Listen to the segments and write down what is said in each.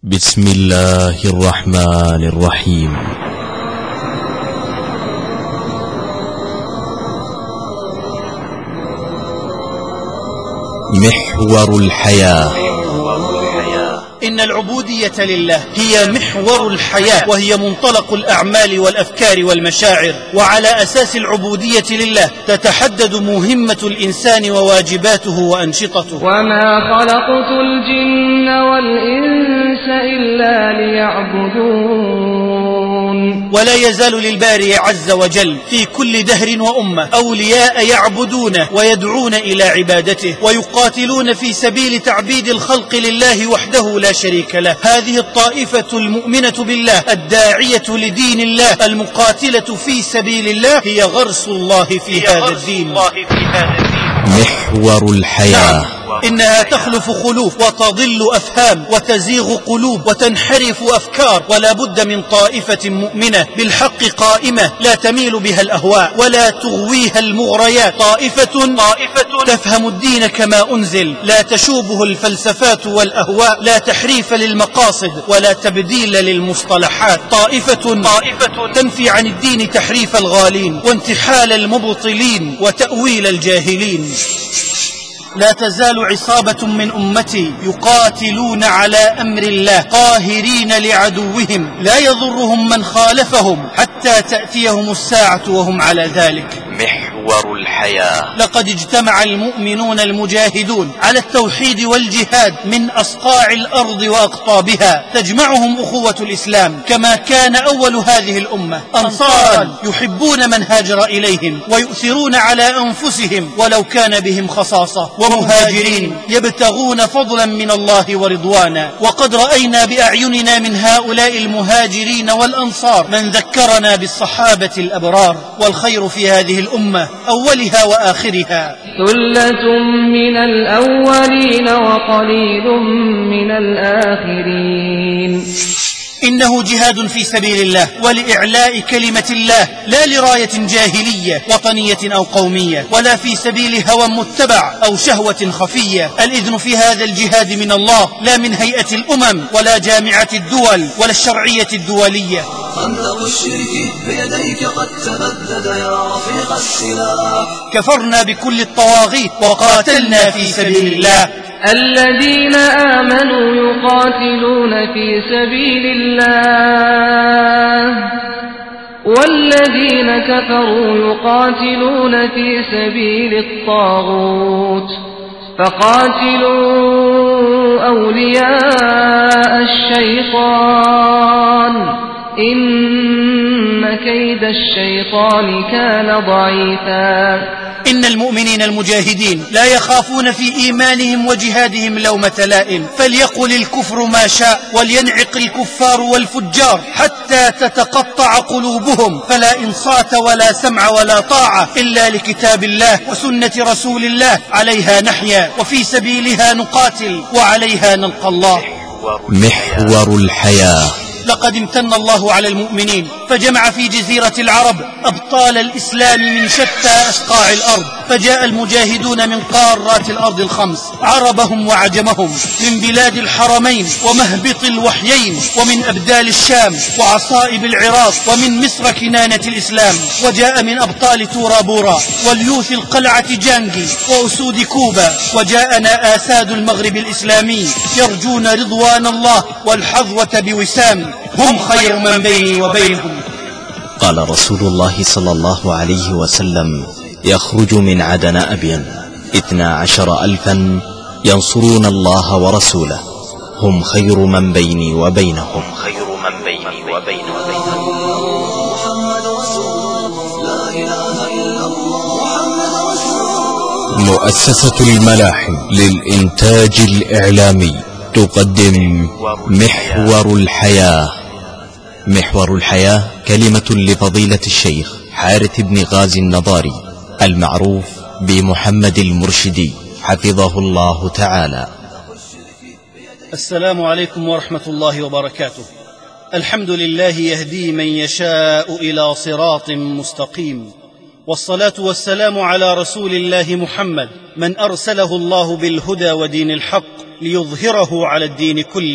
بسم الله الرحمن الرحيم. محور الحياة. إن العبودية لله هي محور الحياة، وهي منطلق الأعمال والأفكار والمشاعر، وعلى أساس العبودية لله تتحدد مهمة الإنسان وواجباته وأنشطته. وما خلقت الجن والإنس إلا ليعبدون. ولا يزال للباري عز وجل في كل دهر وأمة أولياء يعبدونه ويدعون إلى عبادته، ويقاتلون في سبيل تعبيد الخلق لله وحده لا شريك له. هذه الطائفة المؤمنة بالله الداعية لدين الله المقاتلة في سبيل الله هي غرس الله في هذا الدين. محور الحياة. إنها تخلف خلوف وتضل أفهام وتزيغ قلوب وتنحرف أفكار، ولا بد من طائفة مؤمنة بالحق قائمة لا تميل بها الأهواء ولا تغويها المغريات. طائفة تفهم الدين كما أنزل، لا تشوبه الفلسفات والأهواء، لا تحريف للمقاصد ولا تبديل للمصطلحات. طائفة تنفي عن الدين تحريف الغالين وانتحال المبطلين وتأويل الجاهلين. لا تزال عصابة من أمتي يقاتلون على أمر الله قاهرين لعدوهم، لا يضرهم من خالفهم حتى تأتيهم الساعة وهم على ذلك. محور الحياة. لقد اجتمع المؤمنون المجاهدون على التوحيد والجهاد من أصقاع الأرض وأقطابها، تجمعهم أخوة الإسلام كما كان أول هذه الأمة أنصارا يحبون من هاجر إليهم ويؤثرون على أنفسهم ولو كان بهم خصاصة، ومهاجرين يبتغون فضلا من الله ورضوانا. وقد رأينا بأعيننا من هؤلاء المهاجرين والأنصار من ذكرنا بالصحابة الأبرار، والخير في هذه الأمة أولها وآخرها. ثلة من الأولين وقليل من الآخرين. إنه جهاد في سبيل الله ولإعلاء كلمة الله، لا لراية جاهلية وطنية أو قومية، ولا في سبيل هوى متبع أو شهوة خفية. الإذن في هذا الجهاد من الله، لا من هيئة الأمم ولا جامعة الدول ولا الشرعية الدولية. خندق الشرك بيديك قد تبدد يا رفيق السلاح. كفرنا بكل الطواغيت وقاتلنا في سبيل الله. الذين آمنوا يقاتلون في سبيل الله، والذين كفروا يقاتلون في سبيل الطاغوت، فقاتلوا أولياء الشيطان إن كيد الشيطان كان ضعيفا. إن المؤمنين المجاهدين لا يخافون في إيمانهم وجهادهم لومة لائم، فليقل الكفر ما شاء ولينعق الكفار والفجار حتى تتقطع قلوبهم، فلا إنصات ولا سمع ولا طاعة إلا لكتاب الله وسنة رسول الله، عليها نحيا وفي سبيلها نقاتل وعليها نلقى الله. محور الحياة. لقد امتن الله على المؤمنين فجمع في جزيرة العرب أبطال الإسلام من شتى أصقاع الأرض، فجاء المجاهدون من قارات الأرض الخمس، عربهم وعجمهم، من بلاد الحرمين ومهبط الوحيين، ومن أبدال الشام وعصائب العراق، ومن مصر كنانة الإسلام. وجاء من أبطال تورا بورا واليوث القلعة جانجي وأسود كوبا، وجاءنا آساد المغرب الإسلامي يرجون رضوان الله والحظوة بوسام، هم خير من بيني وبينهم. قال رسول الله صلى الله عليه وسلم: يخرج من عدن أبين 12,000 ينصرون الله ورسوله، هم خير من بيني وبينهم. مؤسسة الملاحم للإنتاج الإعلامي تقدم محور الحياة. محور الحياة كلمة لفضيلة الشيخ حارث بن غازي النضاري المعروف بمحمد المرشدي حفظه الله تعالى. السلام عليكم ورحمة الله وبركاته. الحمد لله يهدي من يشاء إلى صراط مستقيم، والصلاة والسلام على رسول الله محمد من أرسله الله بالهدى ودين الحق ليظهره على الدين كله،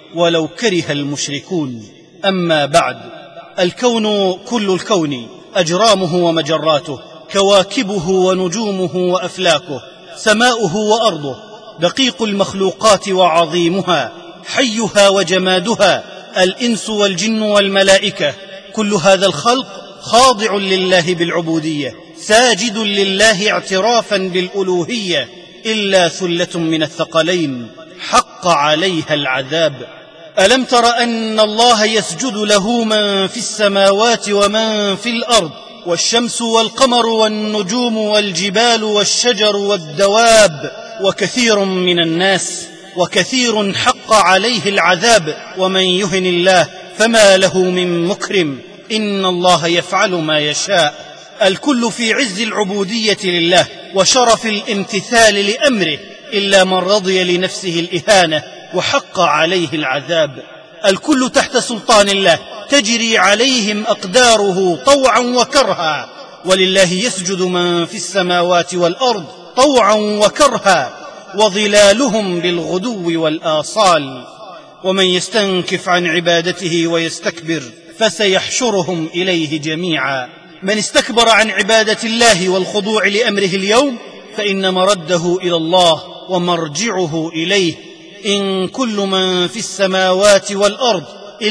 ولو كره المشركون. أما بعد، الكون كل الكون، أجرامه ومجراته، كواكبه ونجومه وأفلاكه، سماؤه وأرضه، دقيق المخلوقات وعظيمها، حيها وجمادها، الإنس والجن والملائكة، كل هذا الخلق خاضع لله بالعبودية، ساجد لله اعترافا بالألوهية، إلا ثلة من الثقلين حق عليها العذاب. ألم تر أن الله يسجد له من في السماوات ومن في الأرض، والشمس والقمر والنجوم والجبال والشجر والدواب، وكثير من الناس، وكثير حق عليه العذاب، ومن يهن الله فما له من مكرم، إن الله يفعل ما يشاء. الكل في عز العبودية لله وشرف الامتثال لأمره، إلا من رضي لنفسه الإهانة وحق عليه العذاب. الكل تحت سلطان الله، تجري عليهم أقداره طوعا وكرها، ولله يسجد من في السماوات والأرض طوعا وكرها، وظلالهم بالغدو والآصال. ومن يستنكف عن عبادته ويستكبر فسيحشرهم إليه جميعا. من استكبر عن عبادة الله والخضوع لأمره اليوم فإن مرده إلى الله ومرجعه إليه. إن كل من في السماوات والأرض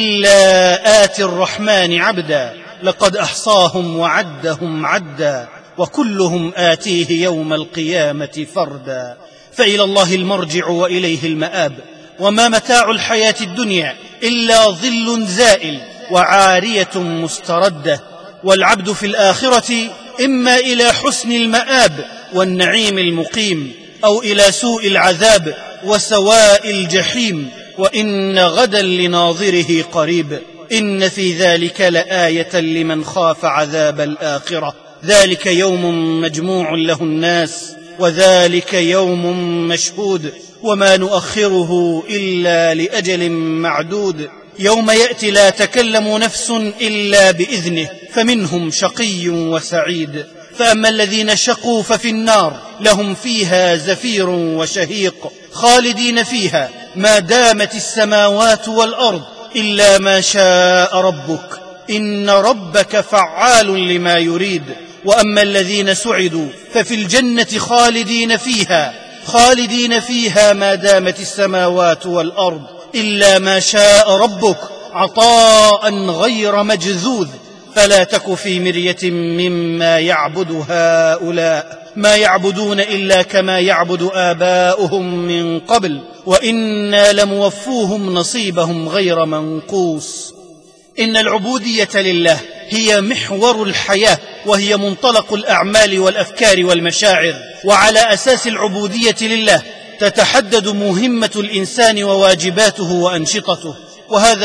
إلا آتي الرحمن عبدا، لقد أحصاهم وعدهم عدا، وكلهم آتيه يوم القيامة فردا. فإلى الله المرجع وإليه المآب، وما متاع الحياة الدنيا إلا ظل زائل وعارية مستردة، والعبد في الآخرة إما إلى حسن المآب والنعيم المقيم، أو إلى سوء العذاب وسواء الجحيم، وإن غدا لناظره قريب. إن في ذلك لآية لمن خاف عذاب الآخرة، ذلك يوم مجموع له الناس، وذلك يوم مشهود، وما نؤخره إلا لأجل معدود. يوم يأتي لا تكلم نفس إلا بإذنه، فمنهم شقي وسعيد. فأما الذين شقوا ففي النار لهم فيها زفير وشهيق، خالدين فيها ما دامت السماوات والأرض إلا ما شاء ربك، إن ربك فعال لما يريد. وأما الذين سعدوا ففي الجنة خالدين فيها ما دامت السماوات والأرض إلا ما شاء ربك، عطاء غير مجذوذ. فلا تك في مرية مما يعبد هؤلاء، ما يعبدون إلا كما يعبد آباؤهم من قبل، وإنا لموفوهم نصيبهم غير منقوص. إن العبودية لله هي محور الحياة، وهي منطلق الأعمال والأفكار والمشاعر، وعلى أساس العبودية لله تتحدد مهمة الإنسان وواجباته وأنشطته. وهذا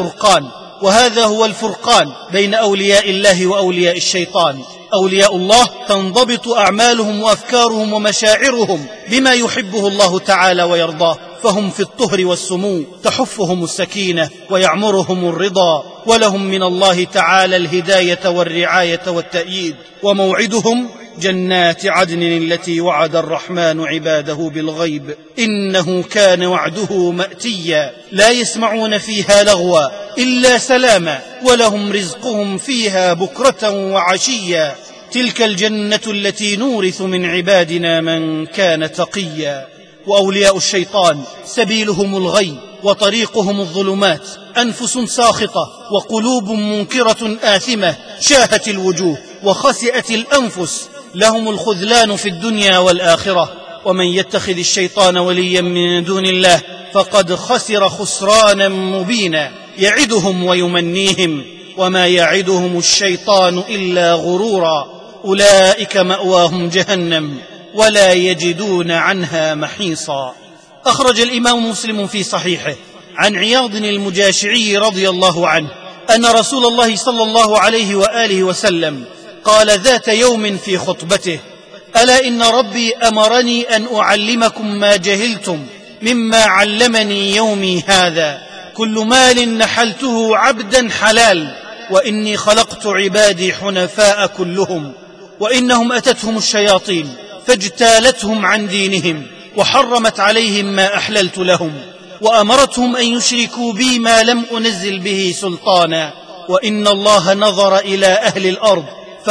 هو الفرقان بين أولياء الله وأولياء الشيطان. أولياء الله تنضبط أعمالهم وأفكارهم ومشاعرهم بما يحبه الله تعالى ويرضاه، فهم في الطهر والسمو، تحفهم السكينة ويعمرهم الرضا، ولهم من الله تعالى الهداية والرعاية والتأييد. وموعدهم جنات عدن التي وعد الرحمن عباده بالغيب، إنه كان وعده مأتيا، لا يسمعون فيها لغوا إلا سلاما، ولهم رزقهم فيها بكرة وعشيا. تلك الجنة التي نورث من عبادنا من كان تقيا. وأولياء الشيطان سبيلهم الغي وطريقهم الظلمات، أنفس ساخطة وقلوب منكرة آثمة، شاهت الوجوه وخسئت الأنفس، لهم الخذلان في الدنيا والآخرة. ومن يتخذ الشيطان وليا من دون الله فقد خسر خسرانا مبينا، يعدهم ويمنيهم، وما يعدهم الشيطان إلا غرورا. أولئك مأواهم جهنم ولا يجدون عنها محيصا. أخرج الإمام مسلم في صحيحه عن عياض المجاشعي رضي الله عنه أن رسول الله صلى الله عليه وآله وسلم قال ذات يوم في خطبته: ألا إن ربي أمرني أن أعلمكم ما جهلتم مما علمني يومي هذا. كل مال نحلته عبدا حلال، وإني خلقت عبادي حنفاء كلهم، وإنهم أتتهم الشياطين فاجتالتهم عن دينهم، وحرمت عليهم ما أحللت لهم، وأمرتهم أن يشركوا بي ما لم أنزل به سلطانا. وإن الله نظر إلى أهل الأرض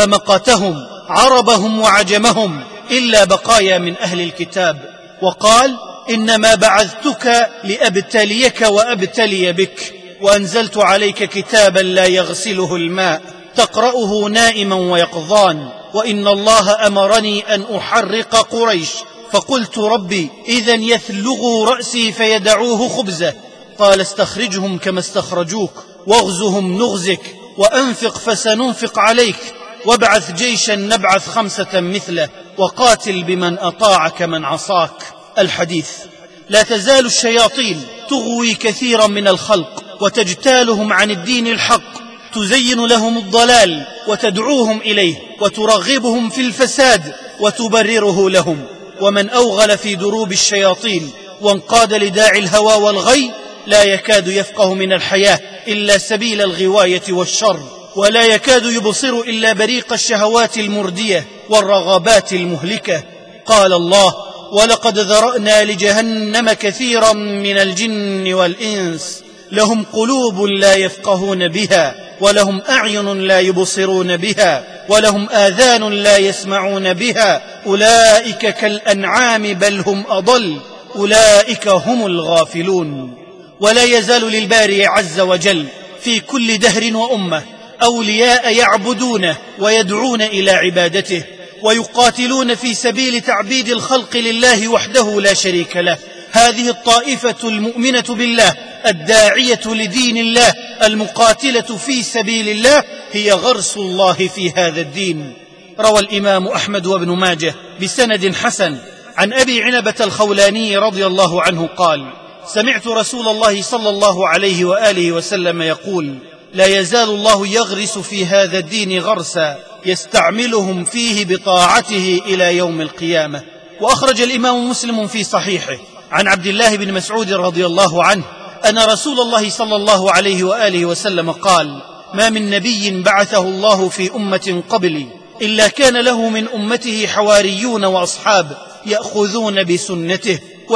فمقتهم عربهم وعجمهم إلا بقايا من أهل الكتاب، وقال: إنما بعثتك لأبتليك وأبتلي بك، وأنزلت عليك كتابا لا يغسله الماء تقرأه نائما ويقظان. وإن الله أمرني أن أحرق قريش، فقلت: ربي إذن يثلغوا رأسي فيدعوه خبزه. قال: استخرجهم كما استخرجوك، واغزهم نغزك، وأنفق فسننفق عليك، وابعث جيشا نبعث 5 مثله، وقاتل بمن أطاعك من عصاك. الحديث. لا تزال الشياطين تغوي كثيرا من الخلق وتجتالهم عن الدين الحق، تزين لهم الضلال وتدعوهم إليه، وترغبهم في الفساد وتبرره لهم. ومن أوغل في دروب الشياطين وانقاد لداعي الهوى والغي لا يكاد يفقه من الحياة إلا سبيل الغواية والشر، ولا يكاد يبصر إلا بريق الشهوات المردية والرغبات المهلكة. قال الله: ولقد ذرأنا لجهنم كثيرا من الجن والإنس لهم قلوب لا يفقهون بها، ولهم أعين لا يبصرون بها، ولهم آذان لا يسمعون بها، أولئك كالأنعام بل هم أضل، أولئك هم الغافلون. ولا يزال للباري عز وجل في كل دهر وأمة أولياء يعبدونه ويدعون إلى عبادته، ويقاتلون في سبيل تعبيد الخلق لله وحده لا شريك له. هذه الطائفة المؤمنة بالله الداعية لدين الله المقاتلة في سبيل الله هي غرس الله في هذا الدين. روى الإمام أحمد وابن ماجه بسند حسن عن أبي عنبة الخولاني رضي الله عنه قال: سمعت رسول الله صلى الله عليه وآله وسلم يقول: لا يزال الله يغرس في هذا الدين غرسا يستعملهم فيه بطاعته إلى يوم القيامة. وأخرج الإمام مسلم في صحيحه عن عبد الله بن مسعود رضي الله عنه أن رسول الله صلى الله عليه وآله وسلم قال: ما من نبي بعثه الله في أمة قبلي إلا كان له من أمته حواريون وأصحاب يأخذون بسنته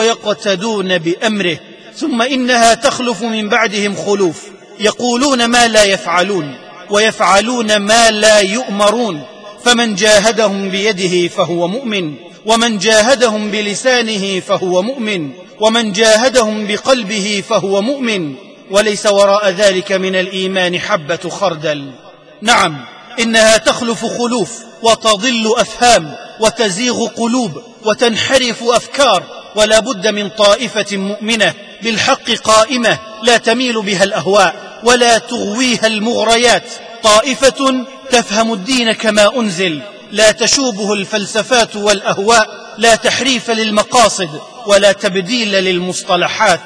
ويقتدون بأمره، ثم إنها تخلف من بعدهم خلوف يقولون ما لا يفعلون ويفعلون ما لا يؤمرون، فمن جاهدهم بيده فهو مؤمن، ومن جاهدهم بلسانه فهو مؤمن، ومن جاهدهم بقلبه فهو مؤمن، وليس وراء ذلك من الإيمان حبة خردل. نعم، إنها تخلف خلوف وتضل أفهام وتزيغ قلوب وتنحرف أفكار، ولا بد من طائفة مؤمنة بالحق قائمة لا تميل بها الأهواء ولا تغويها المغريات، طائفة تفهم الدين كما أنزل لا تشوبه الفلسفات والأهواء، لا تحريف للمقاصد ولا تبديل للمصطلحات،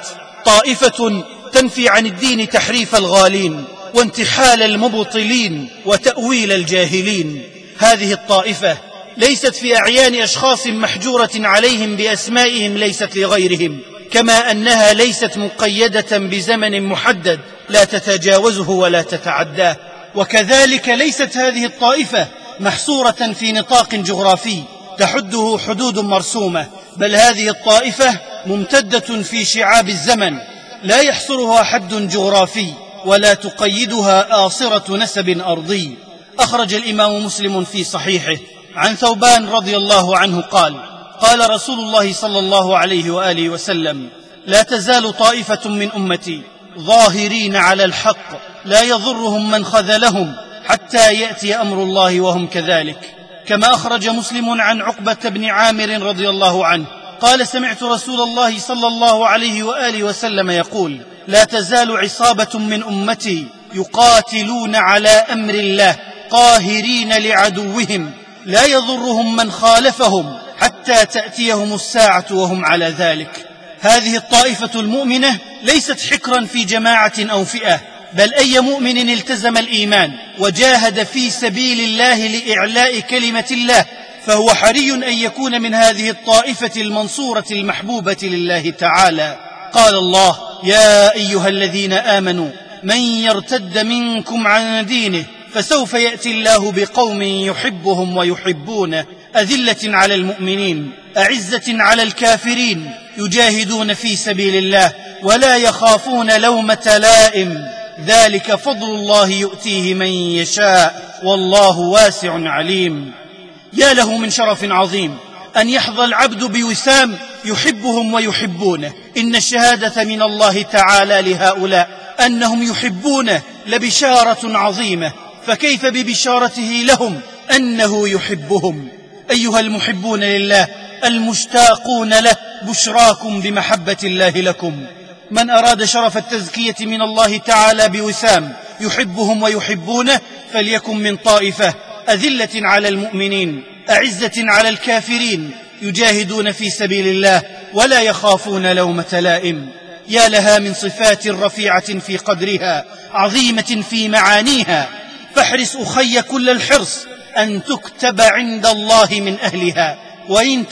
طائفة تنفي عن الدين تحريف الغالين وانتحال المبطلين وتأويل الجاهلين. هذه الطائفة ليست في أعيان أشخاص محجورة عليهم بأسمائهم ليست لغيرهم، كما أنها ليست مقيدة بزمن محدد لا تتجاوزه ولا تتعداه، وكذلك ليست هذه الطائفة محصورة في نطاق جغرافي تحده حدود مرسومة، بل هذه الطائفة ممتدة في شعاب الزمن لا يحصرها حد جغرافي ولا تقيدها آصرة نسب أرضي. أخرج الإمام مسلم في صحيحه عن ثوبان رضي الله عنه قال: قال رسول الله صلى الله عليه وآله وسلم: لا تزال طائفة من أمتي ظاهرين على الحق لا يضرهم من خذلهم حتى يأتي أمر الله وهم كذلك. كما أخرج مسلم عن عقبة بن عامر رضي الله عنه قال: سمعت رسول الله صلى الله عليه وآله وسلم يقول: لا تزال عصابة من أمتي يقاتلون على أمر الله قاهرين لعدوهم لا يضرهم من خالفهم حتى تأتيهم الساعة وهم على ذلك. هذه الطائفة المؤمنة ليست حكرا في جماعة أو فئة، بل أي مؤمن التزم الإيمان وجاهد في سبيل الله لإعلاء كلمة الله فهو حري أن يكون من هذه الطائفة المنصورة المحبوبة لله تعالى. قال الله: يا أيها الذين آمنوا من يرتد منكم عن دينه فسوف يأتي الله بقوم يحبهم ويحبونه أذلة على المؤمنين أعزة على الكافرين يجاهدون في سبيل الله ولا يخافون لومة لائم، ذلك فضل الله يؤتيه من يشاء والله واسع عليم. يا له من شرف عظيم أن يحظى العبد بوسام يحبهم ويحبونه. إن الشهادة من الله تعالى لهؤلاء أنهم يحبونه لبشارة عظيمة، فكيف ببشارته لهم أنه يحبهم؟ أيها المحبون لله المشتاقون له، بشراكم بمحبة الله لكم. من أراد شرف التزكية من الله تعالى بوسام يحبهم ويحبونه فليكن من طائفة أذلة على المؤمنين أعزة على الكافرين، يجاهدون في سبيل الله ولا يخافون لومة لائم. يا لها من صفات رفيعة في قدرها عظيمة في معانيها، فاحرص أخي كل الحرص أن تكتب عند الله من أهلها. وإن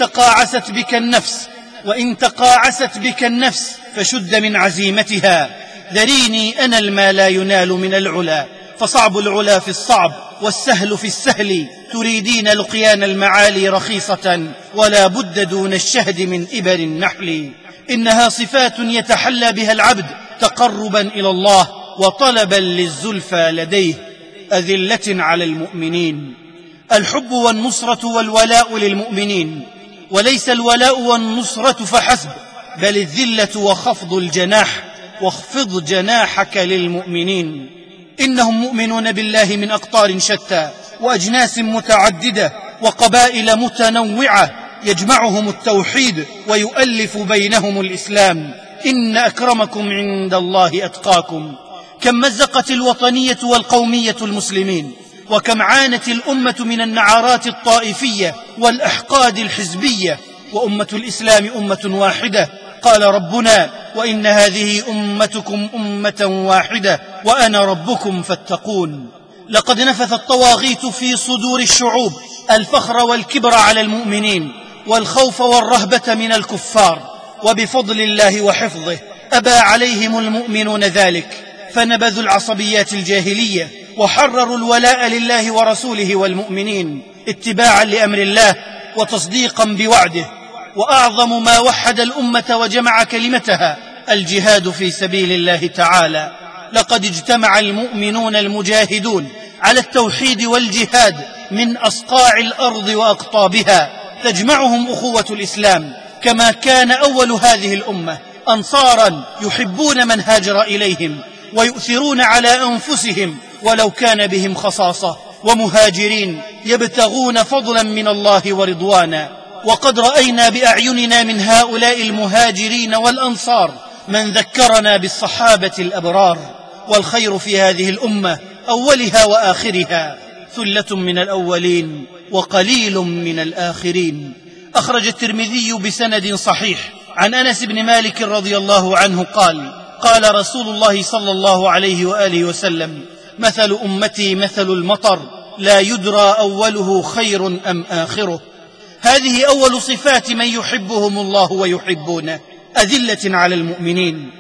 تقاعست بك النفس فشد من عزيمتها. ذريني أنا ما لا ينال من العلا، فصعب العلا في الصعب والسهل في السهل. تريدين لقيان المعالي رخيصة، ولا بد دون الشهد من إبر النحل. إنها صفات يتحلى بها العبد تقربا إلى الله وطلبا للزلفى لديه. أذلة على المؤمنين. الحب والنصرة والولاء للمؤمنين، وليس الولاء والنصرة فحسب، بل الذلة وخفض الجناح. واخفض جناحك للمؤمنين. إنهم مؤمنون بالله من أقطار شتى وأجناس متعددة وقبائل متنوعة، يجمعهم التوحيد ويؤلف بينهم الإسلام. إن أكرمكم عند الله أتقاكم. كم مزقت الوطنية والقومية المسلمين، وكم عانت الأمة من النعرات الطائفية والأحقاد الحزبية، وأمة الإسلام أمة واحدة. قال ربنا: وإن هذه أمتكم أمة واحدة وأنا ربكم فاتقون. لقد نفث الطواغيت في صدور الشعوب الفخر والكبر على المؤمنين والخوف والرهبة من الكفار، وبفضل الله وحفظه أبى عليهم المؤمنون ذلك، فنبذوا العصبيات الجاهلية وحرروا الولاء لله ورسوله والمؤمنين اتباعا لأمر الله وتصديقا بوعده. وأعظم ما وحد الأمة وجمع كلمتها الجهاد في سبيل الله تعالى. لقد اجتمع المؤمنون المجاهدون على التوحيد والجهاد من أصقاع الأرض وأقطابها، تجمعهم أخوة الإسلام، كما كان أول هذه الأمة أنصارا يحبون من هاجر إليهم ويؤثرون على أنفسهم ولو كان بهم خصاصة، ومهاجرين يبتغون فضلا من الله ورضوانا. وقد رأينا بأعيننا من هؤلاء المهاجرين والأنصار من ذكرنا بالصحابة الأبرار. والخير في هذه الأمة أولها وآخرها، ثلة من الأولين وقليل من الآخرين. أخرج الترمذي بسند صحيح عن أنس بن مالك رضي الله عنه قال: قال رسول الله صلى الله عليه وآله وسلم: مثل أمتي مثل المطر، لا يدرى أوله خير أم آخره. هذه أول صفات من يحبهم الله ويحبونه. أذلة على المؤمنين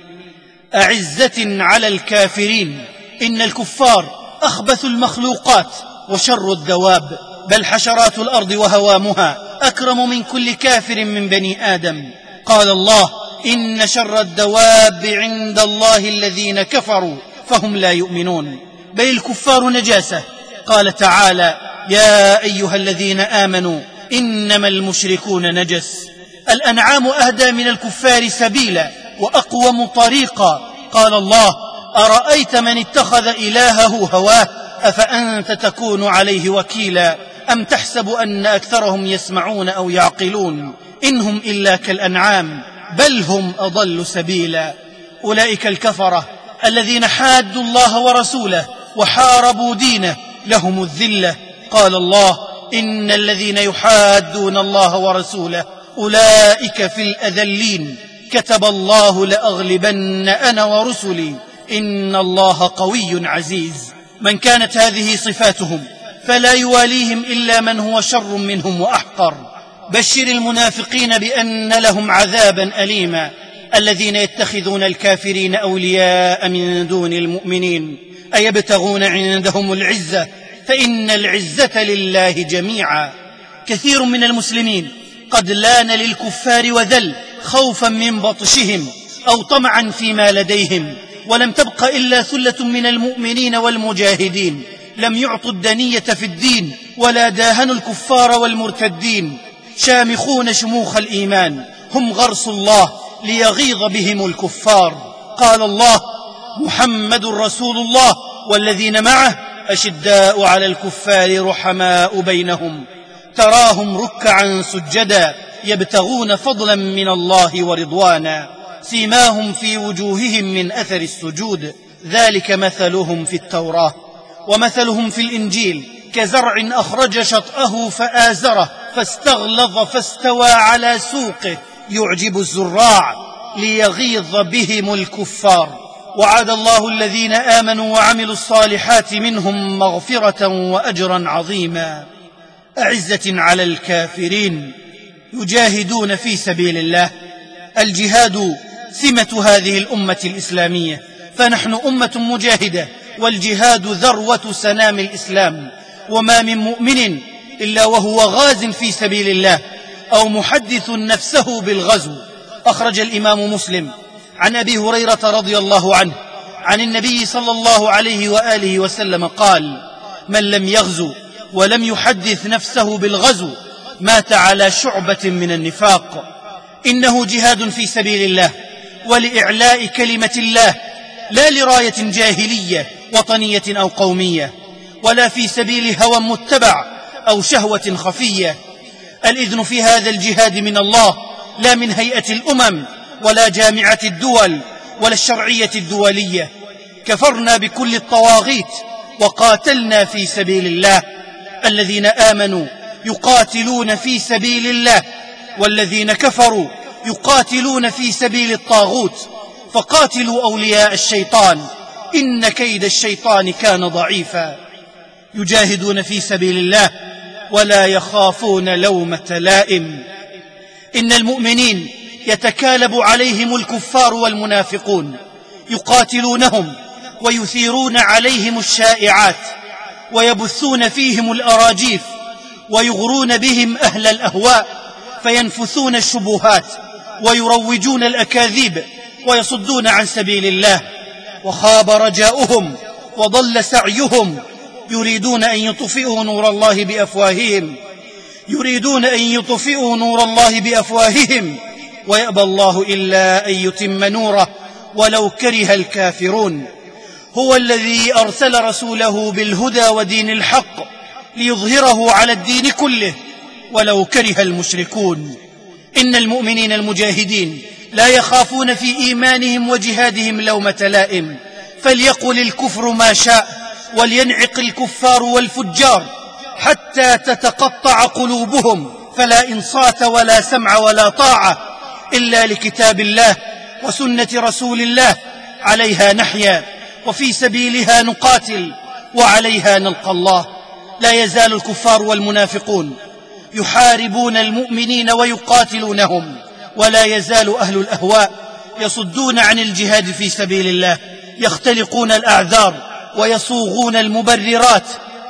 أعزة على الكافرين. إن الكفار أخبث المخلوقات وشر الدواب، بل حشرات الأرض وهوامها أكرم من كل كافر من بني آدم. قال الله: إن شر الدواب عند الله الذين كفروا فهم لا يؤمنون. بل الكفار نجاسة. قال تعالى: يا أيها الذين آمنوا إنما المشركون نجس. الأنعام أهدى من الكفار سبيلا وأقوم طريقا. قال الله: أرأيت من اتخذ إلهه هواه أفأنت تكون عليه وكيلا أم تحسب أن أكثرهم يسمعون أو يعقلون إنهم إلا كالأنعام بل هم أضل سبيلا. أولئك الكفرة الذين حادوا الله ورسوله وحاربوا دينه لهم الذلة. قال الله: إن الذين يحادون الله ورسوله أولئك في الأذلين. كتب الله لأغلبن أنا ورسلي إن الله قوي عزيز. من كانت هذه صفاتهم فلا يواليهم إلا من هو شر منهم وأحقر. بشر المنافقين بأن لهم عذابا أليما. الذين يتخذون الكافرين أولياء من دون المؤمنين أيبتغون عندهم العزة فإن العزة لله جميعا. كثير من المسلمين قد لان للكفار وذل خوفا من بطشهم أو طمعا فيما لديهم، ولم تبق إلا ثلة من المؤمنين والمجاهدين لم يعطوا الدنية في الدين ولا داهنوا الكفار والمرتدين، شامخون شموخ الإيمان، هم غرس الله ليغيظ بهم الكفار. قال الله: محمد رسول الله والذين معه أشداء على الكفار رحماء بينهم، تراهم ركعا سجدا يبتغون فضلا من الله ورضوانا، سيماهم في وجوههم من أثر السجود، ذلك مثلهم في التوراة ومثلهم في الإنجيل كزرع أخرج شطأه فآزره فاستغلظ فاستوى على سوقه يعجب الزراع ليغيظ بهم الكفار. وعد الله الذين آمنوا وعملوا الصالحات منهم مغفرة وأجرا عظيما. أعزة على الكافرين يجاهدون في سبيل الله. الجهاد سمة هذه الأمة الإسلامية، فنحن أمة مجاهدة، والجهاد ذروة سنام الإسلام، وما من مؤمن إلا وهو غاز في سبيل الله أو محدث نفسه بالغزو. أخرج الإمام مسلم عن أبي هريرة رضي الله عنه عن النبي صلى الله عليه وآله وسلم قال: من لم يغزو ولم يحدث نفسه بالغزو مات على شعبة من النفاق. إنه جهاد في سبيل الله ولإعلاء كلمة الله، لا لراية جاهلية وطنية أو قومية، ولا في سبيل هوى متبع أو شهوة خفية. الإذن في هذا الجهاد من الله، لا من هيئة الأمم ولا جامعة الدول ولا الشرعية الدولية. كفرنا بكل الطواغيت وقاتلنا في سبيل الله. الذين آمنوا يقاتلون في سبيل الله، والذين كفروا يقاتلون في سبيل الطاغوت. فقاتلوا أولياء الشيطان إن كيد الشيطان كان ضعيفا. يجاهدون في سبيل الله ولا يخافون لومة لائم. إن المؤمنين يتكالب عليهم الكفار والمنافقون، يقاتلونهم ويثيرون عليهم الشائعات، ويبثون فيهم الأراجيف، ويغرون بهم أهل الأهواء، فينفثون الشبهات ويروجون الأكاذيب ويصدون عن سبيل الله. وخاب رجاؤهم وضل سعيهم، يريدون أن يطفئوا نور الله بأفواههم ويأبى الله إلا أن يتم نوره ولو كره الكافرون. هو الذي أرسل رسوله بالهدى ودين الحق ليظهره على الدين كله ولو كره المشركون. إن المؤمنين المجاهدين لا يخافون في إيمانهم وجهادهم لومة لائم، فليقل الكفر ما شاء ولينعق الكفار والفجار حتى تتقطع قلوبهم، فلا إنصات ولا سمع ولا طاعة إلا لكتاب الله وسنة رسول الله، عليها نحيا وفي سبيلها نقاتل وعليها نلقى الله. لا يزال الكفار والمنافقون يحاربون المؤمنين ويقاتلونهم، ولا يزال أهل الأهواء يصدون عن الجهاد في سبيل الله، يختلقون الأعذار ويصوغون المبررات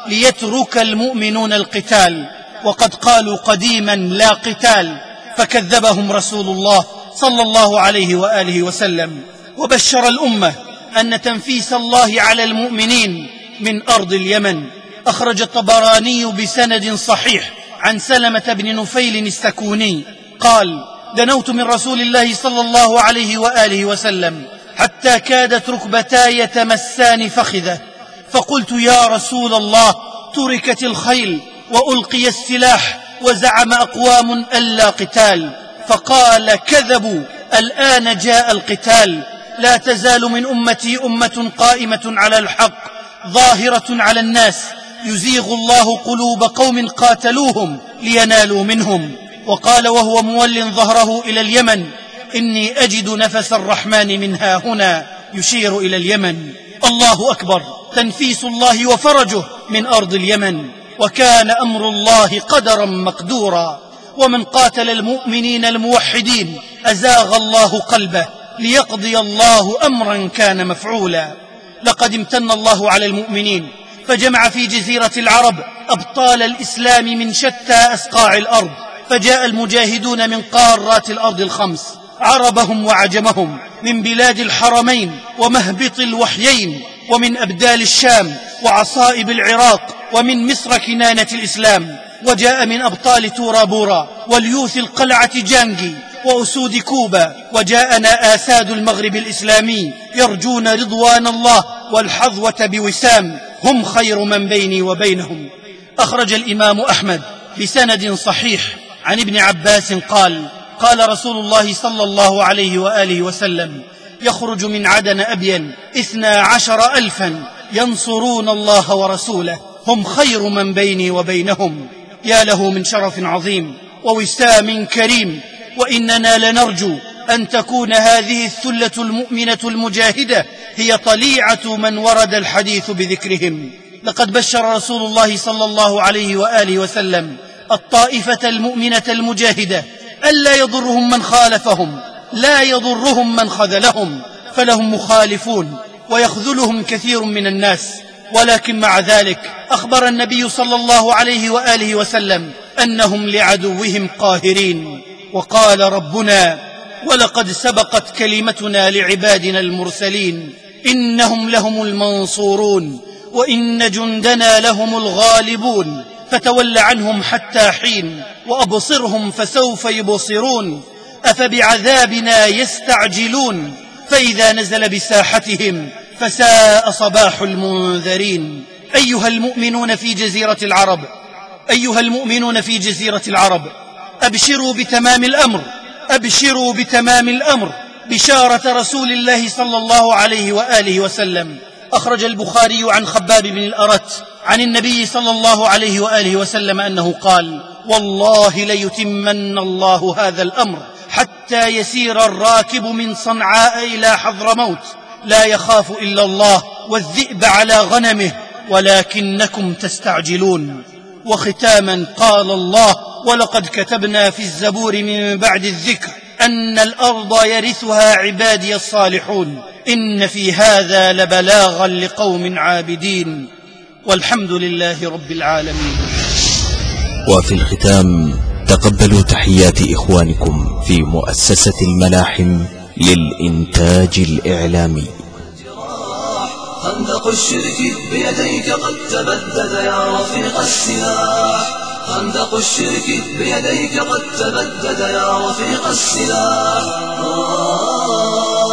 ليترك المؤمنون القتال، وقد قالوا قديما لا قتال، فكذبهم رسول الله صلى الله عليه وآله وسلم، وبشر الأمة أن تنفيس الله على المؤمنين من أرض اليمن. أخرج الطبراني بسند صحيح عن سلمة بن نفيل السكوني قال: دنوت من رسول الله صلى الله عليه وآله وسلم حتى كادت ركبتاي تمسان فخذه، فقلت: يا رسول الله، تركت الخيل وألقي السلاح وزعم أقوام ألا قتال. فقال: كذبوا، الآن جاء القتال. لا تزال من أمتي أمة قائمة على الحق ظاهرة على الناس، يزيغ الله قلوب قوم قاتلوهم لينالوا منهم. وقال وهو مول ظهره إلى اليمن: إني أجد نفس الرحمن من ها هنا، يشير إلى اليمن. الله أكبر، تنفيس الله وفرجه من أرض اليمن، وكان أمر الله قدرا مقدورا. ومن قاتل المؤمنين الموحدين أزاغ الله قلبه ليقضي الله أمرا كان مفعولا. لقد امتن الله على المؤمنين فجمع في جزيرة العرب أبطال الإسلام من شتى أسقاع الأرض، فجاء المجاهدون من قارات الأرض الخمس، عربهم وعجمهم، من بلاد الحرمين ومهبط الوحيين، ومن أبدال الشام وعصائب العراق، ومن مصر كنانة الإسلام، وجاء من أبطال تورا بورا واليوث القلعة جانجي وأسود كوبا، وجاءنا آساد المغرب الإسلامي يرجون رضوان الله والحظوة بوسام، هم خير من بيني وبينهم. أخرج الإمام أحمد بسند صحيح عن ابن عباس قال: قال رسول الله صلى الله عليه وآله وسلم: يخرج من عدن أبين 12,000 ينصرون الله ورسوله، هم خير من بيني وبينهم. يا له من شرف عظيم ووسام كريم، وإننا لنرجو أن تكون هذه الثلة المؤمنة المجاهدة هي طليعة من ورد الحديث بذكرهم. لقد بشر رسول الله صلى الله عليه وآله وسلم الطائفة المؤمنة المجاهدة ألا يضرهم من خالفهم، لا يضرهم من خذلهم، فلهم مخالفون ويخذلهم كثير من الناس، ولكن مع ذلك أخبر النبي صلى الله عليه وآله وسلم أنهم لعدوهم قاهرين. وقال ربنا: ولقد سبقت كلمتنا لعبادنا المرسلين إنهم لهم المنصورون وإن جندنا لهم الغالبون، فتول عنهم حتى حين وأبصرهم فسوف يبصرون، أفبعذابنا يستعجلون، فإذا نزل بساحتهم فساء صباح المنذرين. أيها المؤمنون في جزيرة العرب، أيها المؤمنون في جزيرة العرب، أبشروا بتمام الأمر، أبشروا بتمام الأمر، بشارة رسول الله صلى الله عليه وآله وسلم. أخرج البخاري عن خباب بن الأرت عن النبي صلى الله عليه وآله وسلم أنه قال: والله ليتمن الله هذا الأمر حتى يسير الراكب من صنعاء إلى حضرموت لا يخاف إلا الله والذئب على غنمه ولكنكم تستعجلون. وختاما قال الله: ولقد كتبنا في الزبور من بعد الذكر أن الأرض يرثها عبادي الصالحون، إن في هذا لبلاغا لقوم عابدين، والحمد لله رب العالمين. وفي الختام تقبلوا تحيات إخوانكم في مؤسسة الملاحم للإنتاج الإعلامي. خندق الشرك بيديك قد تبدد يا رفيق السلاح، خندق الشرك بيديك قد تبدد يا رفيق السلاح.